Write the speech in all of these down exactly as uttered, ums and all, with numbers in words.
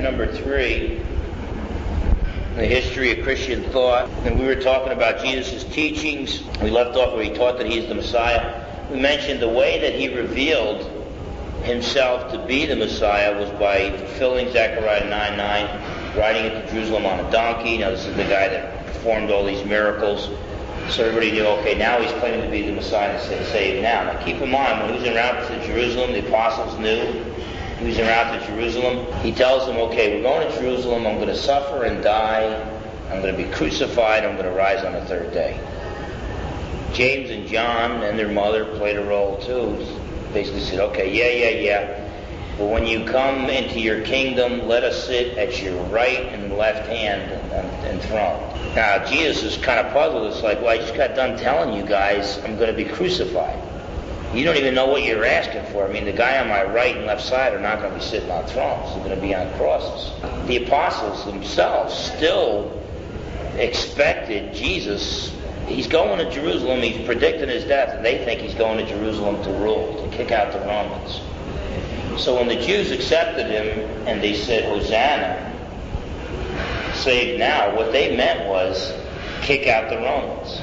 number three, the history of Christian thought. And we were talking about Jesus' teachings. We left off where he taught that he's the Messiah. We mentioned the way that he revealed himself to be the Messiah was by fulfilling Zechariah nine nine, riding into Jerusalem on a donkey. Now this is the guy that performed all these miracles. So everybody knew, okay, now he's claiming to be the Messiah and saved now. Now keep in mind, when he was en route to Jerusalem, the apostles knew he was en route to Jerusalem. He tells them, okay, we're going to Jerusalem, I'm going to suffer and die, I'm going to be crucified, I'm going to rise on the third day. James and John and their mother played a role too. Basically said, okay, yeah, yeah, yeah, but when you come into your kingdom, let us sit at your right and left hand and throne. Now, Jesus is kind of puzzled. It's like, well, I just got done telling you guys I'm going to be crucified. You don't even know what you're asking for. I mean, the guy on my right and left side are not going to be sitting on thrones. They're going to be on crosses. The apostles themselves still expected Jesus. He's going to Jerusalem. He's predicting his death, and they think he's going to Jerusalem to rule, to kick out the Romans. So when the Jews accepted him and they said, Hosanna, save now, what they meant was kick out the Romans.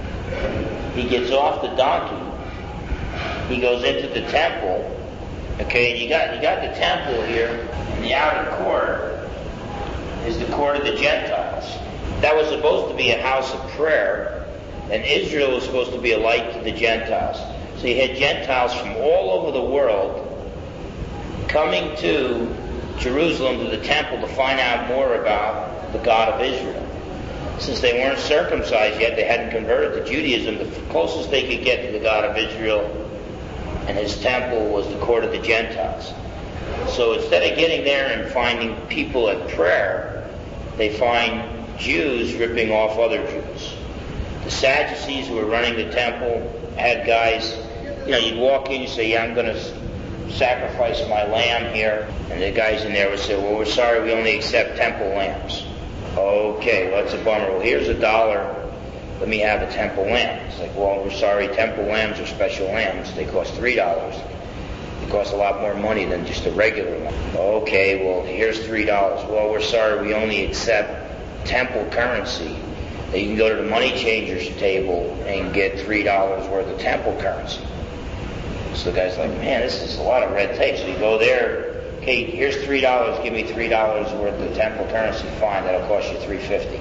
He gets off the donkey. He goes into the temple. Okay, and you got you got the temple here, and the outer court is the court of the Gentiles. That was supposed to be a house of prayer, and Israel was supposed to be a light to the Gentiles. So you had Gentiles from all over the world coming to Jerusalem, to the temple, to find out more about the God of Israel. Since they weren't circumcised yet, they hadn't converted to Judaism, the closest they could get to the God of Israel and his temple was the court of the Gentiles. So instead of getting there and finding people at prayer, they find Jews ripping off other Jews. The Sadducees who were running the temple had guys, you know, you'd walk in, you say, yeah, I'm going to sacrifice my lamb here. And the guys in there would say, well, we're sorry, we only accept temple lambs. Okay, well, that's a bummer. Well, here's a dollar. Let me have a temple lamb. It's like, well, we're sorry, temple lambs are special lambs. They cost three dollars. They cost a lot more money than just a regular lamb. Okay, well, here's three dollars. Well, we're sorry, we only accept temple currency. Now, you can go to the money changers table and get three dollars worth of temple currency. So the guy's like, man, this is a lot of red tape. So you go there, okay, here's three dollars, give me three dollars worth of temple currency. Fine, that'll cost you three fifty.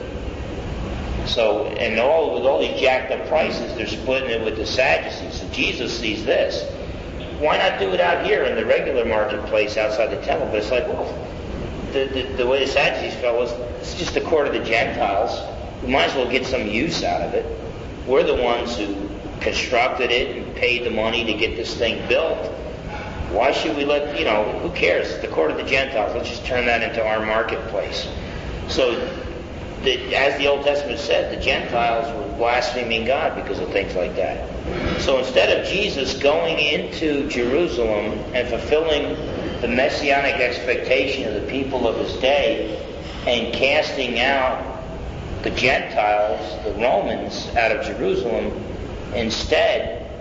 So, and all with all these jacked up prices, they're splitting it with the Sadducees. So Jesus sees this. Why not do it out here in the regular marketplace outside the temple? But it's like, well, the, the, the way the Sadducees felt was, it's just the court of the Gentiles. We might as well get some use out of it. We're the ones who constructed it and paid the money to get this thing built. Why should we let, you know, who cares? It's the court of the Gentiles. Let's just turn that into our marketplace. So, the, as the Old Testament said, the Gentiles were blaspheming God because of things like that. So instead of Jesus going into Jerusalem and fulfilling the messianic expectation of the people of his day and casting out the Gentiles, the Romans, out of Jerusalem, instead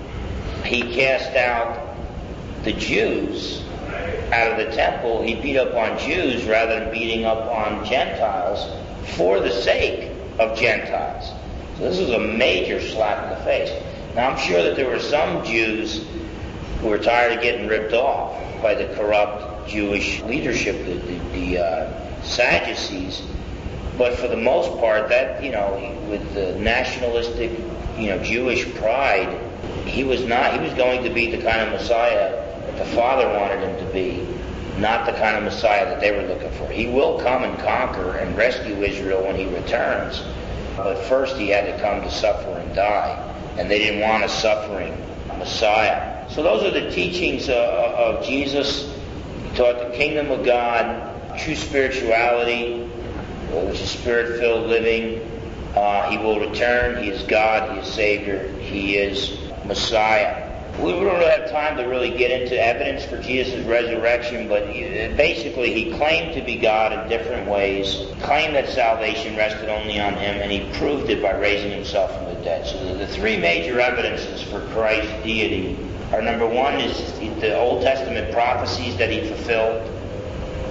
he cast out the Jews out of the temple. He beat up on Jews rather than beating up on Gentiles for the sake of Gentiles. So this is a major slap in the face. Now I'm sure that there were some Jews who were tired of getting ripped off by the corrupt Jewish leadership, the, the, the uh, Sadducees. But for the most part, that, you know, with the nationalistic, you know, Jewish pride, he was not, he was going to be the kind of Messiah that the Father wanted him to be, not the kind of Messiah that they were looking for. He will come and conquer and rescue Israel when he returns, but first he had to come to suffer and die, and they didn't want a suffering Messiah. So those are the teachings uh, of Jesus. He taught the kingdom of God, true spirituality, which is spirit-filled living. Uh, he will return. He is God. He is Savior. He is Messiah. We don't really have time to really get into evidence for Jesus' resurrection, but he, basically he claimed to be God in different ways, claimed that salvation rested only on him, and he proved it by raising himself from the dead. So the, the three major evidences for Christ's deity are, number one, is the Old Testament prophecies that he fulfilled.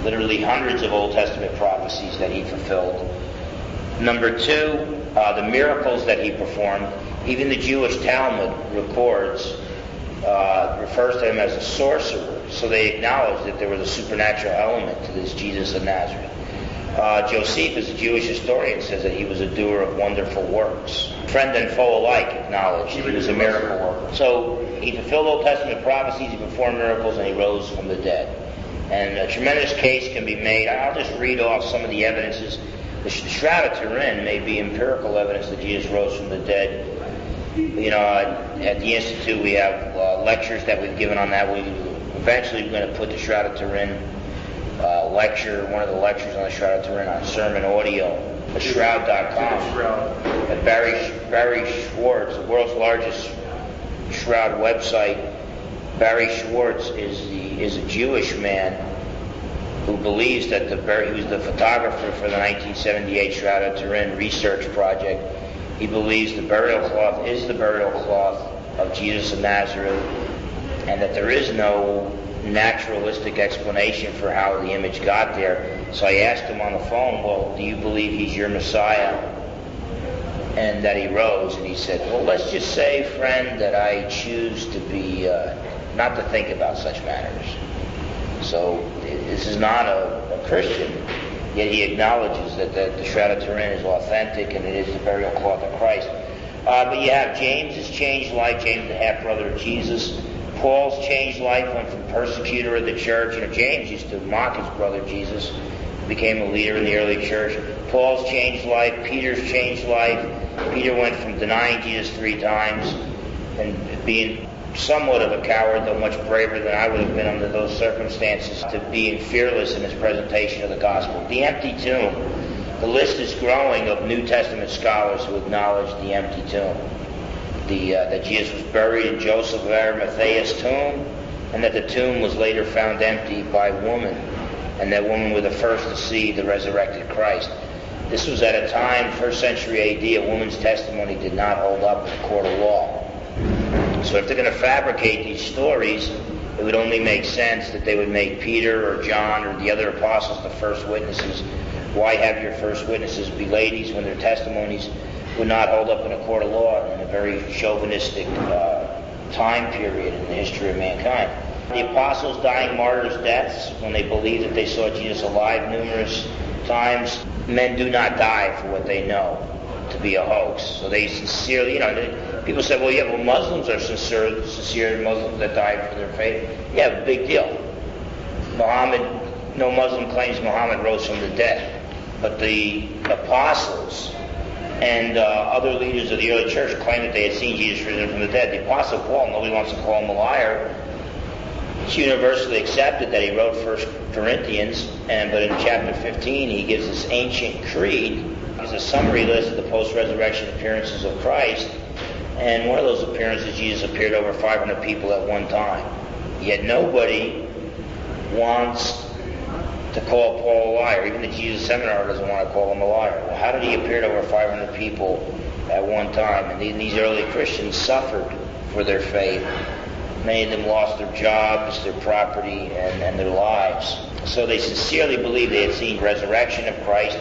literally hundreds of Old Testament prophecies that he fulfilled. Number two, uh, the miracles that he performed. Even the Jewish Talmud records, uh, refers to him as a sorcerer. So they acknowledge that there was a supernatural element to this Jesus of Nazareth. Uh, Josephus, a Jewish historian, says that he was a doer of wonderful works. Friend and foe alike acknowledged he was a miracle worker. So he fulfilled Old Testament prophecies, he performed miracles, and he rose from the dead. And a tremendous case can be made. I'll just read off some of the evidences. The Shroud of Turin may be empirical evidence that Jesus rose from the dead. You know, at the Institute we have uh, lectures that we've given on that. We eventually we're going to put the Shroud of Turin uh, lecture, one of the lectures on the Shroud of Turin on sermon audio, at shroud dot com. At Barry, Barry Schwartz, the world's largest Shroud website. Barry Schwartz is the is a Jewish man who believes that the he was the photographer for the nineteen seventy-eight Shroud of Turin research project. He believes the burial cloth is the burial cloth of Jesus of Nazareth, and that there is no naturalistic explanation for how the image got there. So I asked him on the phone, well, do you believe he's your Messiah and that he rose? And he said, well, let's just say, friend, that I choose to be, uh, not to think about such matters. So this is not a, a Christian, yet he acknowledges that the, the Shroud of Turin is authentic and it is the burial cloth of Christ. Uh, but you have James's changed life, James the half-brother of Jesus. Paul's changed life, went from persecutor of the church. You know, James used to mock his brother Jesus, became a leader in the early church. Paul's changed life, Peter's changed life. Peter went from denying Jesus three times and being somewhat of a coward, though much braver than I would have been under those circumstances, to being fearless in his presentation of the gospel. The empty tomb. The list is growing of New Testament scholars who acknowledge the empty tomb. The, uh, that Jesus was buried in Joseph of Arimathea's tomb, and that the tomb was later found empty by woman, and that women were the first to see the resurrected Christ. This was at a time, first century A D, a woman's testimony did not hold up in a court of law. So if they're going to fabricate these stories, it would only make sense that they would make Peter or John or the other apostles the first witnesses. Why have your first witnesses be ladies when their testimonies would not hold up in a court of law in a very chauvinistic uh, time period in the history of mankind? The apostles dying martyrs' deaths when they believed that they saw Jesus alive numerous times. Men do not die for what they know to be a hoax. So they sincerely, you know, they, people say, well, yeah, well, Muslims are sincere, sincere Muslims that died for their faith. Yeah, big deal. Muhammad, no Muslim claims Muhammad rose from the dead. But the apostles and uh, other leaders of the early church claimed that they had seen Jesus risen from the dead. The Apostle Paul, nobody wants to call him a liar. It's universally accepted that he wrote First Corinthians, and but in chapter fifteen he gives this ancient creed. It's a summary list of the post-resurrection appearances of Christ, and one of those appearances, Jesus appeared over five hundred people at one time. Yet nobody wants to call Paul a liar. Even the Jesus Seminar doesn't want to call him a liar. Well, how did he appear to over five hundred people at one time? And these early Christians suffered for their faith. Many of them lost their jobs, their property, and, and their lives. So they sincerely believed they had seen resurrection of Christ.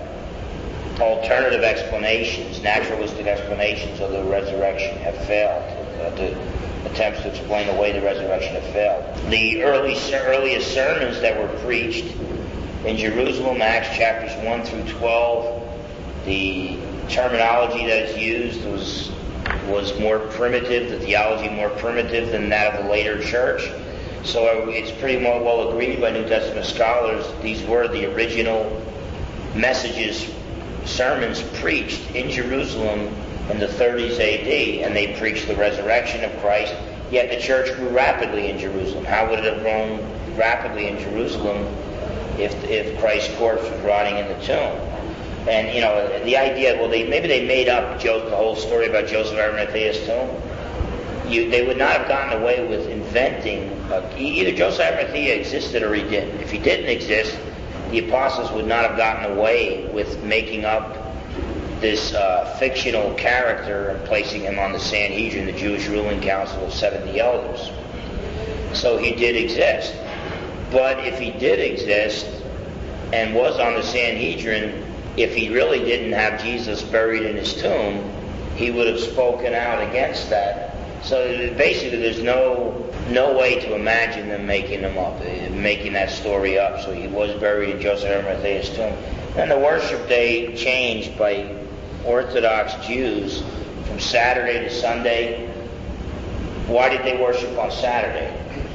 Alternative explanations, naturalistic explanations of the resurrection have failed. Uh, the attempts to explain away the resurrection have failed. The early, earliest sermons that were preached in Jerusalem, Acts chapters one through twelve, the terminology that is used was was more primitive, the theology more primitive than that of the later church. So it's pretty well agreed by New Testament scholars these were the original messages, sermons preached in Jerusalem in the thirties A D, and they preached the resurrection of Christ, yet the church grew rapidly in Jerusalem. How would it have grown rapidly in Jerusalem if if Christ's corpse was rotting in the tomb? And, you know, the idea, well, they maybe they made up Joseph, the whole story about Joseph of Arimathea's tomb. You, they would not have gotten away with inventing, uh, either Joseph of Arimathea existed or he didn't. If he didn't exist, the apostles would not have gotten away with making up this uh, fictional character and placing him on the Sanhedrin, the Jewish ruling council of seventy elders. So he did exist. But if he did exist and was on the Sanhedrin, if he really didn't have Jesus buried in his tomb, he would have spoken out against that. So basically there's no no way to imagine them making them up, making that story up. So he was buried in Joseph of Arimathea's tomb. Then the worship day changed by Orthodox Jews from Saturday to Sunday. Why did they worship on Saturday?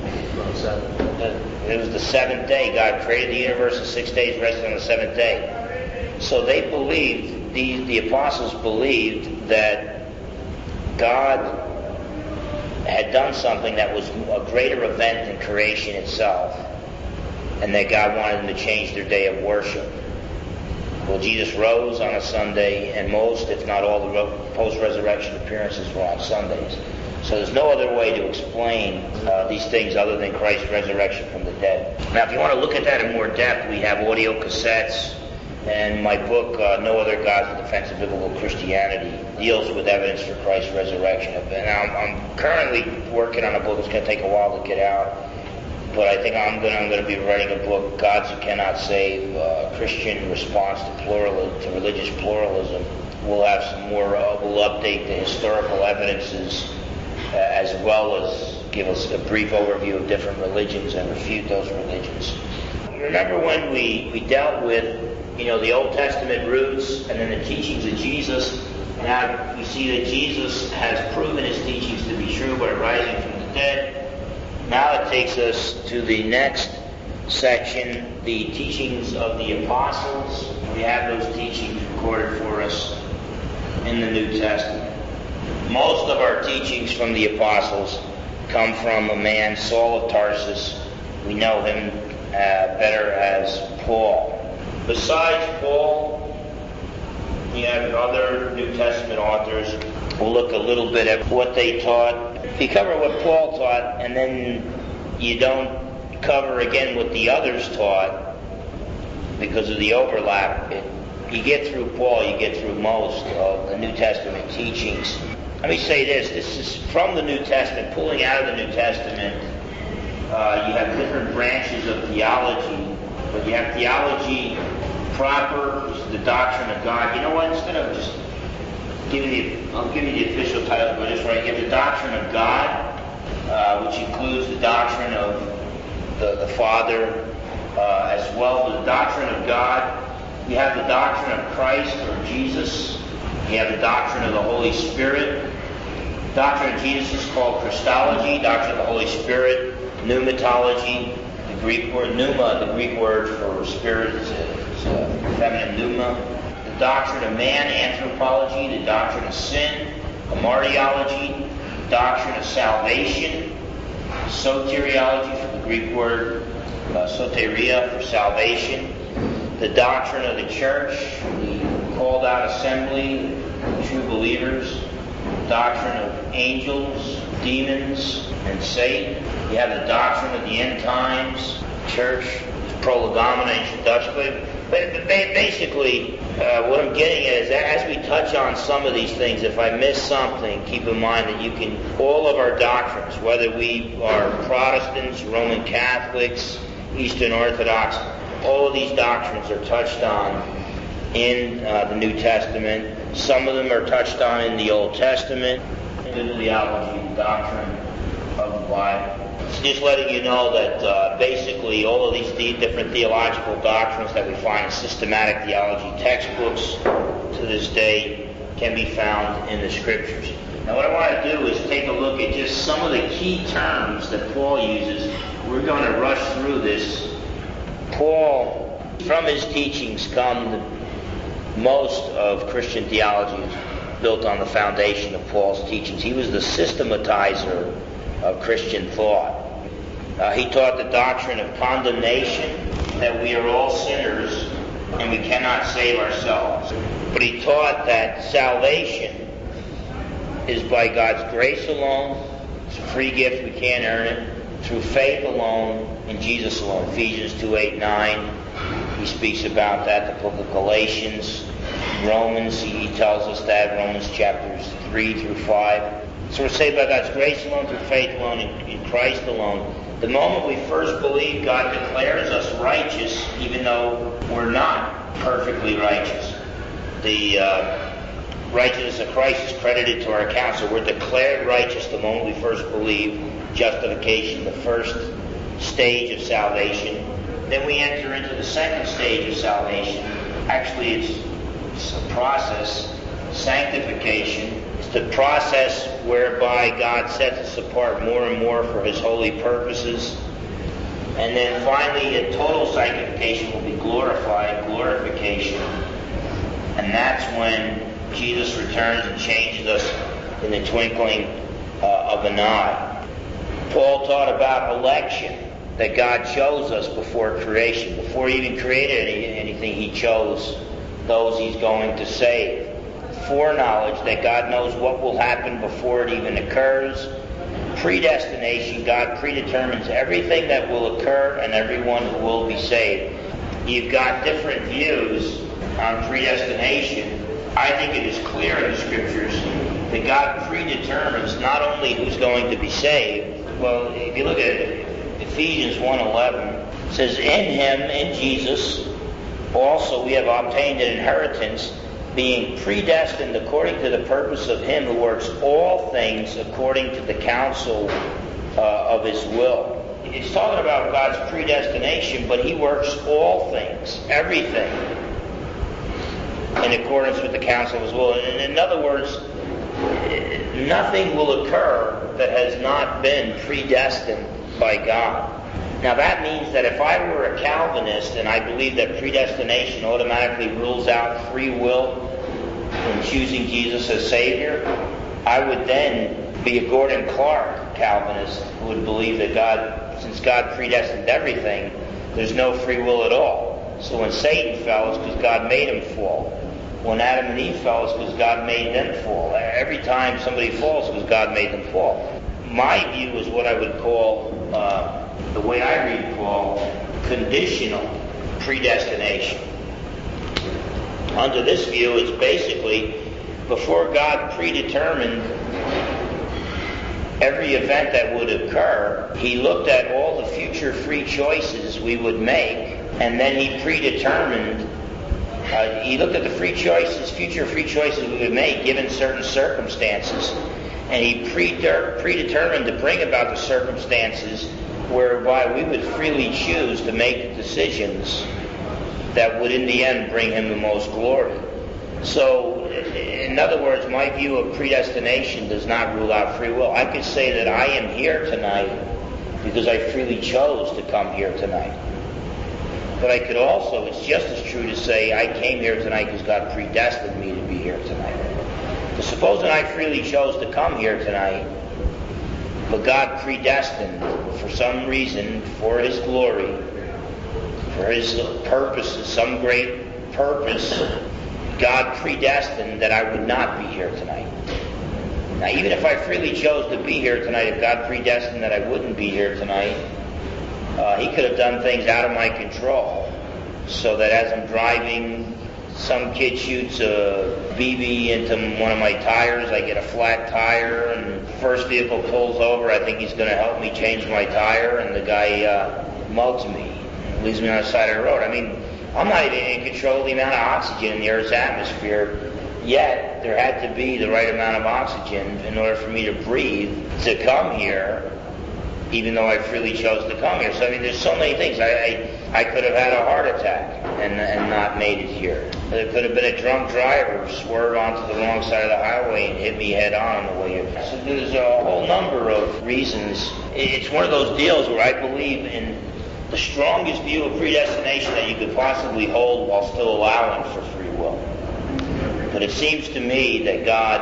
It was the seventh day. God created the universe in six days, rested on the seventh day. So they believed, the, the apostles believed that God had done something that was a greater event than creation itself, and that God wanted them to change their day of worship. Well, Jesus rose on a Sunday, and most, if not all, the post-resurrection appearances were on Sundays. So there's no other way to explain uh, these things other than Christ's resurrection from the dead. Now, if you want to look at that in more depth, we have audio cassettes, and my book, uh, No Other Gods in Defense of Biblical Christianity, deals with evidence for Christ's resurrection. And I'm, I'm currently working on a book. It's going to take a while to get out, but I think I'm going, I'm going to be writing a book, Gods You Cannot Save, uh, Christian Response to Pluralism, to Religious Pluralism. We'll have some more, uh, we'll update the historical evidences uh, as well as give us a brief overview of different religions and refute those religions. Remember when we, we dealt with, you know, the Old Testament roots and then the teachings of Jesus. Now we see that Jesus has proven his teachings to be true by rising from the dead. Now it takes us to the next section, the teachings of the apostles. We have those teachings recorded for us in the New Testament. Most of our teachings from the apostles come from a man, Saul of Tarsus. We know him uh, better as Paul. Besides Paul, you have other New Testament authors. We'll look a little bit at what they taught. If you cover what Paul taught and then you don't cover again what the others taught because of the overlap, it, you get through Paul, you get through most of the New Testament teachings. Let me say this, this is from the New Testament, pulling out of the New Testament. Uh, you have different branches of theology, but you have theology proper, which is the doctrine of God. You know what? Instead of just giving you, I'll give you the official title, but just right. You have the doctrine of God, uh, which includes the doctrine of the, the Father uh, as well. But the doctrine of God, you have the doctrine of Christ or Jesus. You have the doctrine of the Holy Spirit. The doctrine of Jesus is called Christology. Doctrine of the Holy Spirit, pneumatology. The Greek word pneuma, the Greek word for spirit is uh, feminine pneuma. The doctrine of man, anthropology. The doctrine of sin, hamartiology. The doctrine of salvation, soteriology, from the Greek word uh, soteria, for salvation. The doctrine of the church, the called out assembly, true believers. The doctrine of angels, demons, and Satan. You have the doctrine of the end times, church, prolegomena, introduction. But, but basically, uh, what I'm getting at is that as we touch on some of these things, if I miss something, keep in mind that you can, all of our doctrines, whether we are Protestants, Roman Catholics, Eastern Orthodox, all of these doctrines are touched on in uh, the New Testament. Some of them are touched on in the Old Testament. The theology, the doctrine of the Bible. It's just letting you know that uh, basically all of these the- different theological doctrines that we find in systematic theology textbooks to this day can be found in the Scriptures. Now what I want to do is take a look at just some of the key terms that Paul uses. We're going to rush through this. Paul, from his teachings come the most of Christian theology is built on the foundation of Paul's teachings. He was the systematizer of Christian thought. Uh, he taught the doctrine of condemnation, that we are all sinners and we cannot save ourselves. But he taught that salvation is by God's grace alone. It's a free gift, we can't earn it. Through faith alone, in Jesus alone. Ephesians two, eight, nine. He speaks about that. The book of Galatians, Romans, he tells us that, Romans chapters three through five. So we're saved by God's grace alone, through faith alone, in, in Christ alone. The moment we first believe, God declares us righteous, even though we're not perfectly righteous. The uh, righteousness of Christ is credited to our account, so we're declared righteous the moment we first believe. Justification, the first stage of salvation. Then we enter into the second stage of salvation. Actually, it's, it's a process. Sanctification. It's the process whereby God sets us apart more and more for His holy purposes. And then finally, a total sanctification will be glorified, glorification. And that's when Jesus returns and changes us in the twinkling uh, of an eye. Paul taught about election, that God chose us before creation. Before He even created any, anything, He chose those He's going to save. Foreknowledge, that God knows what will happen before it even occurs. Predestination, God predetermines everything that will occur and everyone who will be saved. You've got different views on predestination. I think it is clear in the Scriptures that God predetermines not only who's going to be saved. Well, if you look at Ephesians one eleven, it says, "In Him, in Jesus, also we have obtained an inheritance, being predestined according to the purpose of Him who works all things according to the counsel uh, of His will." It's talking about God's predestination, but He works all things, everything, in accordance with the counsel of His will. And in other words, nothing will occur that has not been predestined by God. Now that means that if I were a Calvinist and I believe that predestination automatically rules out free will in choosing Jesus as Savior, I would then be a Gordon Clark Calvinist who would believe that God, since God predestined everything, there's no free will at all. So when Satan fell, it's because God made him fall. When Adam and Eve fell, it's because God made them fall. Every time somebody falls, it's because God made them fall. My view is what I would call, uh, the way I read Paul, conditional predestination. Under this view, it's basically before God predetermined every event that would occur, He looked at all the future free choices we would make, and then He predetermined Uh, he looked at the free choices, future free choices we would make given certain circumstances, and He preter- predetermined to bring about the circumstances whereby we would freely choose to make decisions that would in the end bring Him the most glory. So, in other words, my view of predestination does not rule out free will. I could say that I am here tonight because I freely chose to come here tonight. But I could also, it's just as true to say I came here tonight because God predestined me to be here tonight. So supposing I freely chose to come here tonight, but God predestined for some reason, for His glory, for His purposes, some great purpose, God predestined that I would not be here tonight. Now even if I freely chose to be here tonight, if God predestined that I wouldn't be here tonight, Uh, he could have done things out of my control, so that as I'm driving, some kid shoots a B B into one of my tires, I get a flat tire, and the first vehicle pulls over, I think he's going to help me change my tire, and the guy uh, mugs me, leaves me on the side of the road. I mean, I'm not even in control of the amount of oxygen in the Earth's atmosphere, yet there had to be the right amount of oxygen in order for me to breathe to come here, even though I freely chose to come here. So, I mean, there's so many things. I I, I could have had a heart attack and, and not made it here. There could have been a drunk driver who swerved onto the wrong side of the highway and hit me head on on the way here. So there's a whole number of reasons. It's one of those deals where I believe in the strongest view of predestination that you could possibly hold while still allowing for free will. But it seems to me that God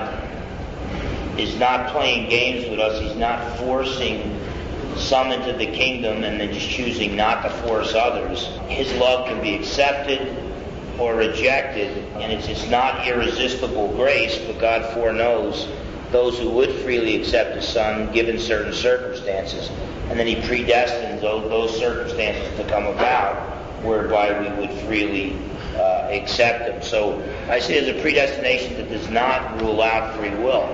is not playing games with us. He's not forcing some into the kingdom and then just choosing not to force others. His love can be accepted or rejected, and it's, it's not irresistible grace, but God foreknows those who would freely accept His Son given certain circumstances, and then He predestines those, those circumstances to come about whereby we would freely uh, accept Him. So I say there's a predestination that does not rule out free will.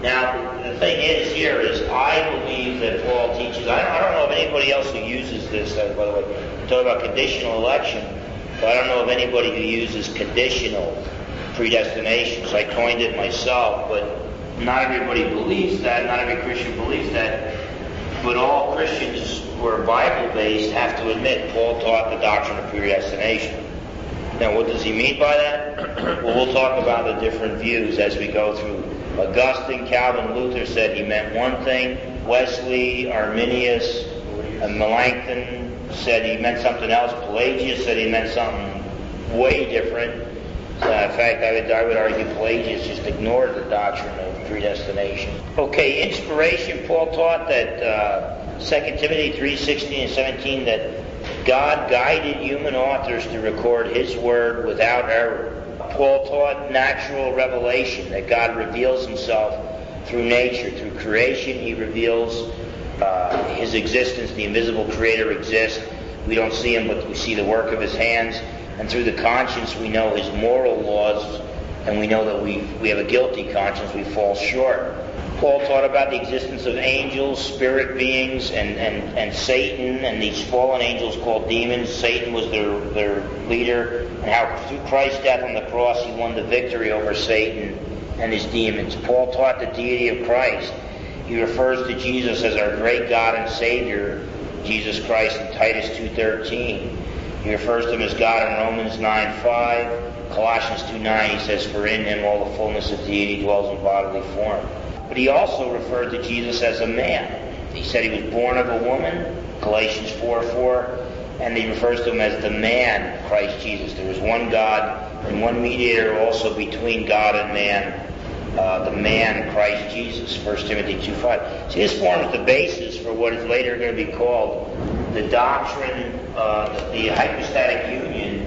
Now, the thing is here is I believe that Paul teaches, I don't, I don't know of anybody else who uses this, uh, by the way, we talk about conditional election, but I don't know of anybody who uses conditional predestination. So I coined it myself, but not everybody believes that, not every Christian believes that, but all Christians who are Bible-based have to admit Paul taught the doctrine of predestination. Now, what does he mean by that? Well, we'll talk about the different views as we go through. Augustine, Calvin, Luther said he meant one thing. Wesley, Arminius, and Melanchthon said he meant something else. Pelagius said he meant something way different. Uh, in fact, I would, I would argue Pelagius just ignored the doctrine of predestination. Okay, inspiration. Paul taught that uh, Second Timothy three sixteen and seventeen that God guided human authors to record His Word without error. Paul taught natural revelation, that God reveals Himself through nature, through creation. He reveals uh, His existence. The invisible Creator exists. We don't see Him, but we see the work of His hands. And through the conscience, we know His moral laws, and we know that we we have a guilty conscience. We fall short. Paul taught about the existence of angels, spirit beings, and, and, and Satan, and these fallen angels called demons. Satan was their, their leader, and how through Christ's death on the cross he won the victory over Satan and his demons. Paul taught the deity of Christ. He refers to Jesus as our great God and Savior, Jesus Christ, in Titus two thirteen. He refers to Him as God in Romans nine five. Colossians two nine, he says, "For in Him all the fullness of deity dwells in bodily form." But he also referred to Jesus as a man. He said He was born of a woman, Galatians four four, and he refers to Him as the man, Christ Jesus. There is one God and one mediator also between God and man, uh, the man, Christ Jesus, First Timothy two five. See, this forms the basis for what is later going to be called the doctrine, uh, the hypostatic union,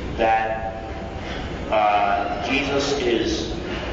that uh, Jesus is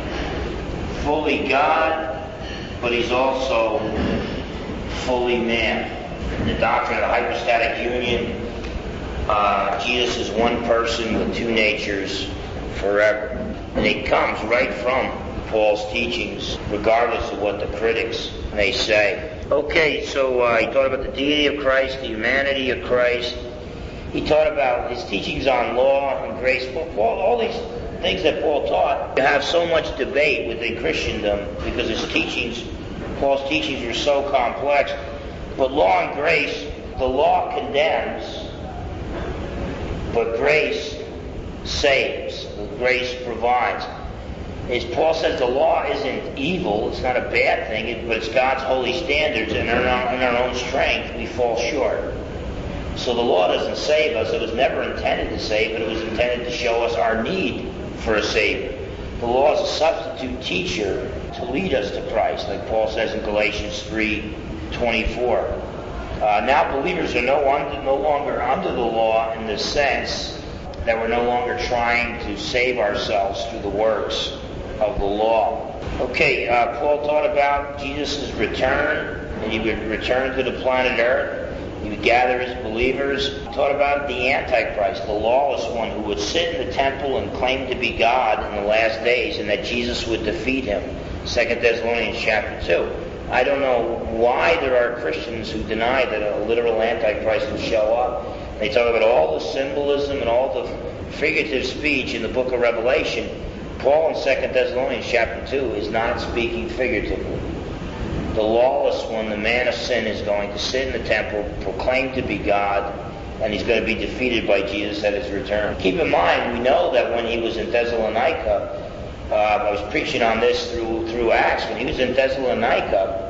fully God, but He's also fully man. The doctrine of the hypostatic union, uh, Jesus is one person with two natures forever. And it comes right from Paul's teachings, regardless of what the critics may say. Okay, so uh, he taught about the deity of Christ, the humanity of Christ. He taught about his teachings on law and grace. Paul, all these things that Paul taught, you have so much debate within Christendom because his teachings, Paul's teachings were so complex. But law and grace, the law condemns, but grace saves. Grace provides. As Paul says, the law isn't evil, it's not a bad thing, but it's God's holy standards, and in our, in our own strength we fall short. So the law doesn't save us. It was never intended to save, but it was intended to show us our need for a Savior. The law is a substitute teacher to lead us to Christ, like Paul says in Galatians three twenty-four. Uh, now believers are no, under, no longer under the law in the sense that we're no longer trying to save ourselves through the works of the law. Okay, uh, Paul taught about Jesus' return, and He would return to the planet Earth. He would gather His believers. He taught about the Antichrist, the lawless one who would sit in the temple and claim to be God in the last days, and that Jesus would defeat him. Second Thessalonians chapter two. I don't know why there are Christians who deny that a literal Antichrist will show up. They talk about all the symbolism and all the figurative speech in the book of Revelation. Paul in Second Thessalonians chapter two is not speaking figuratively. The lawless one, the man of sin, is going to sit in the temple, proclaim to be God, and he's going to be defeated by Jesus at His return. Keep in mind, we know that when he was in Thessalonica, uh, I was preaching on this through, through Acts, when he was in Thessalonica,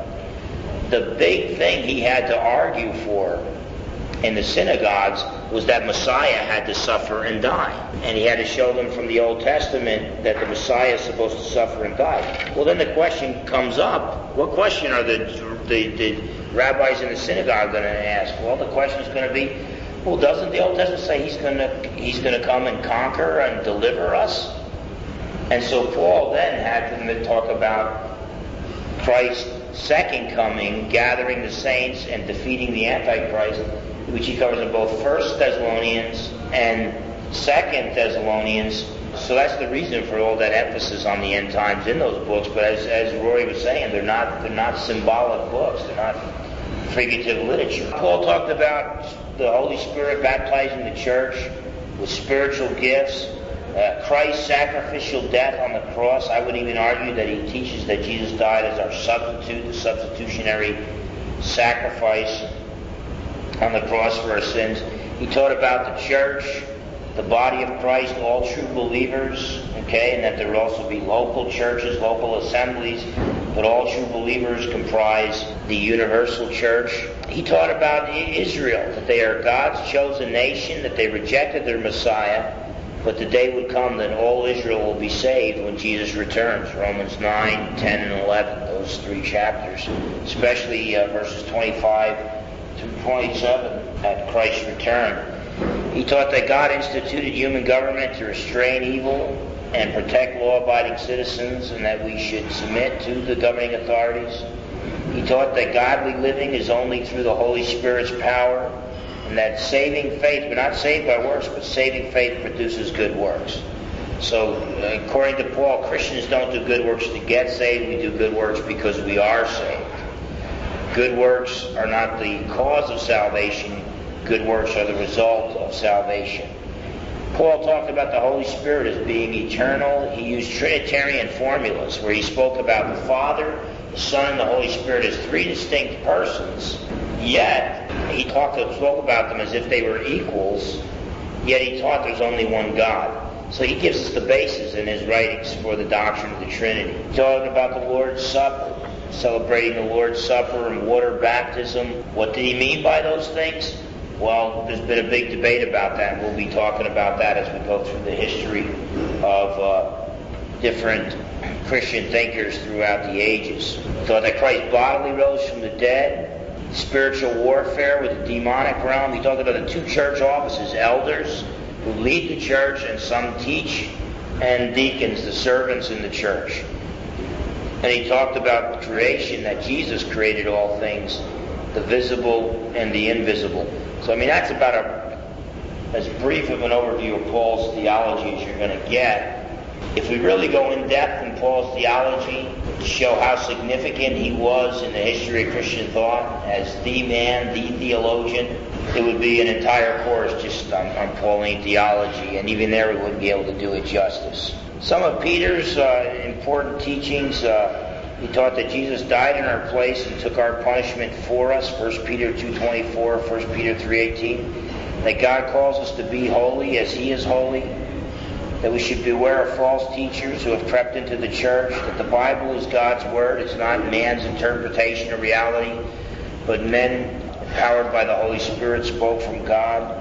the big thing he had to argue for in the synagogues was that Messiah had to suffer and die. And he had to show them from the Old Testament that the Messiah is supposed to suffer and die. Well, then the question comes up, what question are the, the, the rabbis in the synagogue going to ask? Well, the question is going to be, well, doesn't the Old Testament say he's going to he's going to come and conquer and deliver us? And so Paul then had to talk about Christ's second coming, gathering the saints and defeating the Antichrist, which he covers in both First Thessalonians and Second Thessalonians, So that's the reason for all that emphasis on the end times in those books. But as, as Rory was saying, they're not they're not symbolic books. They're not figurative literature. Paul talked about the Holy Spirit baptizing the church with spiritual gifts, uh, Christ's sacrificial death on the cross. I would even argue that he teaches that Jesus died as our substitute, the substitutionary sacrifice on the cross for our sins. He taught about the church, the body of Christ, all true believers, okay, and that there would also be local churches, local assemblies, but all true believers comprise the universal church. He taught about Israel, that they are God's chosen nation, that they rejected their Messiah, but the day would come that all Israel will be saved when Jesus returns. Romans nine, ten, and eleven, those three chapters, especially uh, verses twenty-five through twenty-seven at Christ's return. He taught that God instituted human government to restrain evil and protect law-abiding citizens, and that we should submit to the governing authorities. He taught that godly living is only through the Holy Spirit's power, and that saving faith, we're not saved by works, but saving faith produces good works. So, according to Paul, Christians don't do good works to get saved. We do good works because we are saved. Good works are not the cause of salvation. Good works are the result of salvation. Paul talked about the Holy Spirit as being eternal. He used Trinitarian formulas where he spoke about the Father, the Son, and the Holy Spirit as three distinct persons. Yet, he talked, spoke about them as if they were equals, yet he taught there's only one God. So he gives us the basis in his writings for the doctrine of the Trinity. He talked about the Lord's Supper, celebrating the Lord's Supper and water baptism. What did he mean by those things? Well, there's been a big debate about that, and we'll be talking about that as we go through the history of uh, different Christian thinkers throughout the ages. He taught that Christ bodily rose from the dead, spiritual warfare with the demonic realm. He talked about the two church offices, elders who lead the church and some teach, and deacons, the servants in the church. And he talked about creation, that Jesus created all things, the visible and the invisible. So, I mean, that's about a, as brief of an overview of Paul's theology as you're going to get. If we really go in depth in Paul's theology to show how significant he was in the history of Christian thought as the man, the theologian, it would be an entire course just on, on Pauline theology, and even there we wouldn't be able to do it justice. Some of Peter's uh, important teachings, uh, he taught that Jesus died in our place and took our punishment for us, First Peter two twenty-four, First Peter three eighteen, that God calls us to be holy as he is holy, that we should beware of false teachers who have crept into the church, that the Bible is God's word, it's not man's interpretation of reality, but men empowered by the Holy Spirit spoke from God.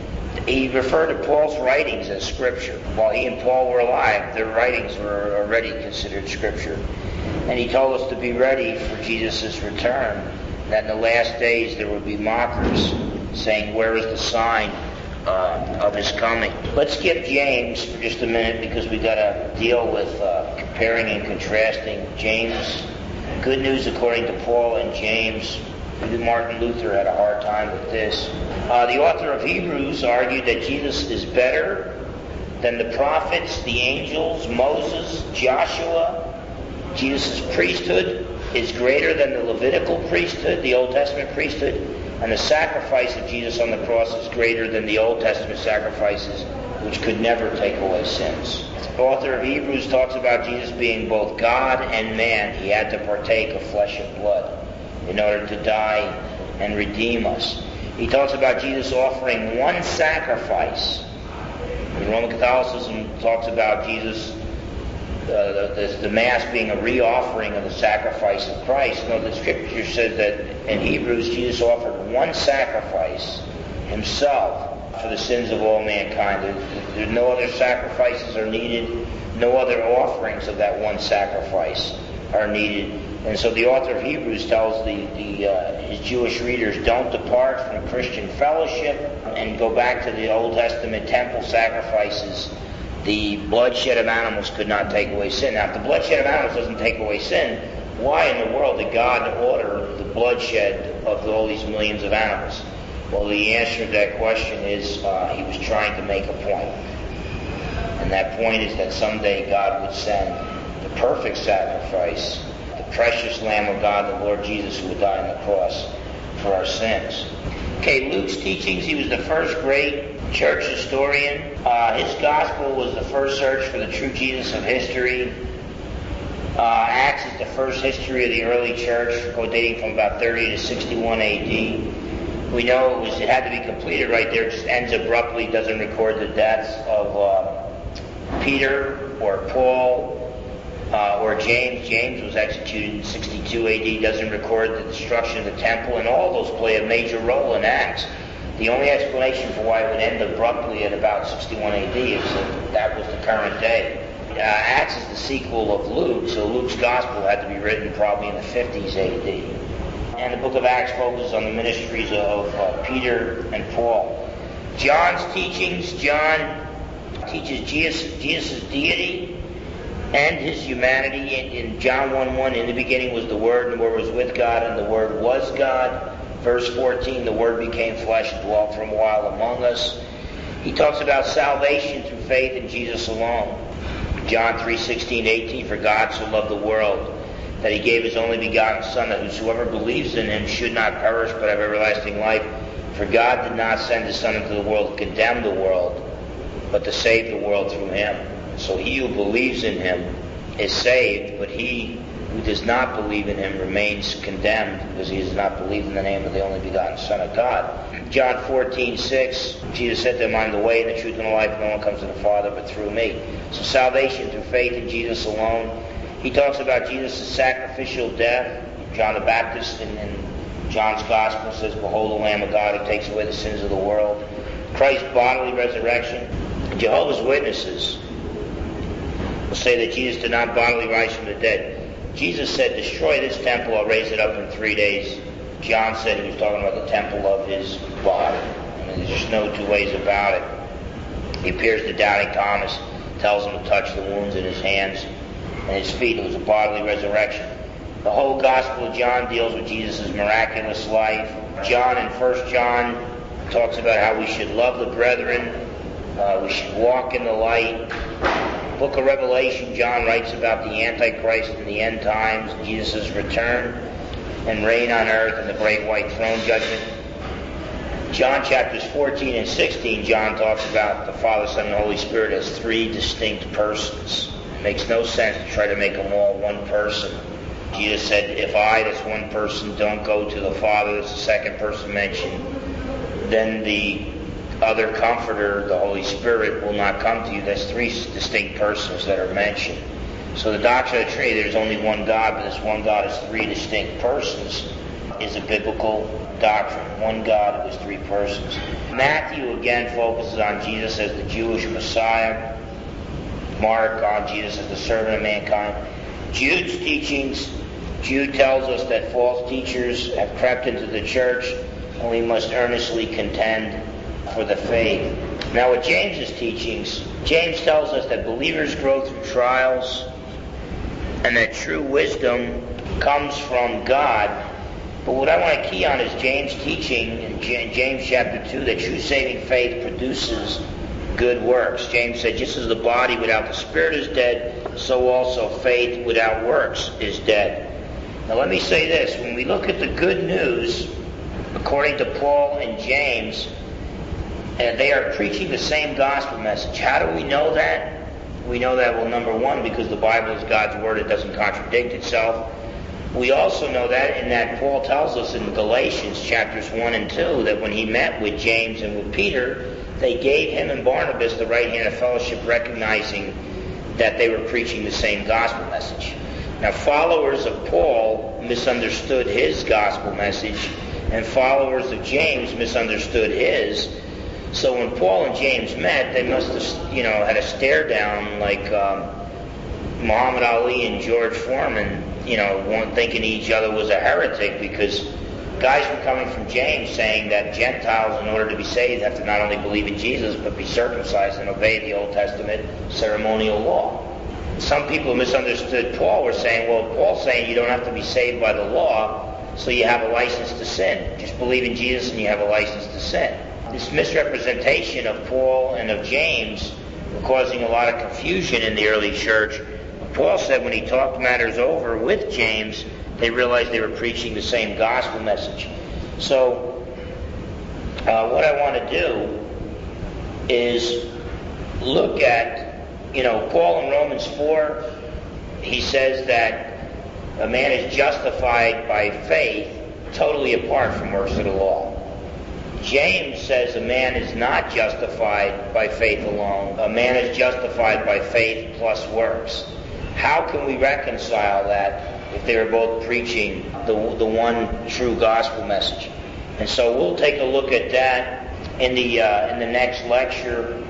He referred to Paul's writings as Scripture. While he and Paul were alive, their writings were already considered Scripture. And he told us to be ready for Jesus' return, that in the last days there would be mockers saying, "Where is the sign uh, of his coming?" Let's skip James for just a minute because we've got to deal with uh, comparing and contrasting James. Good news according to Paul and James. Even Martin Luther had a hard time with this. Uh, the author of Hebrews argued that Jesus is better than the prophets, the angels, Moses, Joshua. Jesus' priesthood is greater than the Levitical priesthood, the Old Testament priesthood, and the sacrifice of Jesus on the cross is greater than the Old Testament sacrifices, which could never take away sins. The author of Hebrews talks about Jesus being both God and man. He had to partake of flesh and blood in order to die and redeem us. He talks about Jesus offering one sacrifice. The Roman Catholicism talks about Jesus, uh, the, the Mass being a re-offering of the sacrifice of Christ. No, the Scripture says that in Hebrews, Jesus offered one sacrifice himself for the sins of all mankind. There, there, no other sacrifices are needed. No other offerings of that one sacrifice are needed. And so the author of Hebrews tells the, the uh, his Jewish readers, don't depart from Christian fellowship and go back to the Old Testament temple sacrifices. The bloodshed of animals could not take away sin. Now, if the bloodshed of animals doesn't take away sin, why in the world did God order the bloodshed of all these millions of animals? Well, the answer to that question is uh, he was trying to make a point. And that point is that someday God would send the perfect sacrifice, the precious Lamb of God, the Lord Jesus, who would die on the cross for our sins. Okay, Luke's teachings, he was the first great church historian. Uh, his gospel was the first search for the true Jesus of history. Uh, Acts is the first history of the early church, dating from about thirty to sixty-one A D. We know it was it had to be completed right there. It just ends abruptly, doesn't record the deaths of uh, Peter or Paul uh, or James. James was executed in sixty-two A D, doesn't record the destruction of the temple, and all those play a major role in Acts. The only explanation for why it would end abruptly at about sixty-one A D is that that was the current day. Uh, Acts is the sequel of Luke, so Luke's gospel had to be written probably in the fifties A D. And the book of Acts focuses on the ministries of uh, Peter and Paul. John's teachings, John teaches Jesus, Jesus' deity and his humanity. In, in John one one, in the beginning was the Word, and the Word was with God, and the Word was God. Verse fourteen, the Word became flesh and dwelt for a while among us. He talks about salvation through faith in Jesus alone. John three sixteen, eighteen, for God so loved the world that he gave his only begotten Son, that whosoever believes in him should not perish but have everlasting life. For God did not send his Son into the world to condemn the world, but to save the world through him. So he who believes in him is saved, but he who does not believe in him remains condemned, because he does not believe in the name of the only begotten Son of God. John fourteen six, Jesus said to him, I am the way, and the truth, and the life. No one comes to the Father but through me. So salvation through faith in Jesus alone. He talks about Jesus' sacrificial death. John the Baptist in, in John's Gospel says, behold the Lamb of God who takes away the sins of the world. Christ's bodily resurrection. Jehovah's Witnesses will say that Jesus did not bodily rise from the dead. Jesus said, destroy this temple, I'll raise it up in three days. John said he was talking about the temple of his body. I mean, there's just no two ways about it. He appears to doubting Thomas, tells him to touch the wounds in his hands and his feet. It was a bodily resurrection. The whole Gospel of John deals with Jesus' miraculous life. John in First John talks about how we should love the brethren. Uh, we should walk in the light. Book of Revelation, John writes about the Antichrist in the end times, Jesus' return and reign on earth and the great white throne judgment. John chapters fourteen and sixteen, John talks about the Father, Son, and Holy Spirit as three distinct persons. It makes no sense to try to make them all one person. Jesus said, if I, that's one person, don't go to the Father, that's the second person mentioned, then the other Comforter, the Holy Spirit, will not come to you. That's three distinct persons that are mentioned. So the doctrine of the Trinity, there's only one God, but this one God is three distinct persons, is a biblical doctrine. One God who is three persons. Matthew again focuses on Jesus as the Jewish Messiah. Mark on Jesus as the servant of mankind. Jude's teachings, Jude tells us that false teachers have crept into the church, and we must earnestly contend for the faith. Now with James's teachings, James tells us that believers grow through trials and that true wisdom comes from God. But what I want to key on is James' teaching in James chapter two, that true saving faith produces good works. James said, just as the body without the spirit is dead, so also faith without works is dead. Now let me say this, when we look at the good news, according to Paul and James, and they are preaching the same gospel message. How do we know that? We know that, well, number one, because the Bible is God's word, it doesn't contradict itself. We also know that in that Paul tells us in Galatians chapters one and two that when he met with James and with Peter, they gave him and Barnabas the right hand of fellowship, recognizing that they were preaching the same gospel message. Now, followers of Paul misunderstood his gospel message, and followers of James misunderstood his. So when Paul and James met, they must have, you know, had a stare down like um, Muhammad Ali and George Foreman, you know, weren't thinking each other was a heretic, because guys were coming from James saying that Gentiles, in order to be saved, have to not only believe in Jesus, but be circumcised and obey the Old Testament ceremonial law. Some people who misunderstood Paul were saying, well, Paul's saying you don't have to be saved by the law, so you have a license to sin. Just believe in Jesus and you have a license to sin. This misrepresentation of Paul and of James were causing a lot of confusion in the early church. Paul said when he talked matters over with James, they realized they were preaching the same gospel message. So uh, what I want to do is look at, you know, Paul in Romans four, he says that a man is justified by faith totally apart from works of the law. James says a man is not justified by faith alone. A man is justified by faith plus works. How can we reconcile that if they were both preaching the, the one true gospel message? And so we'll take a look at that in the uh, in the next lecture.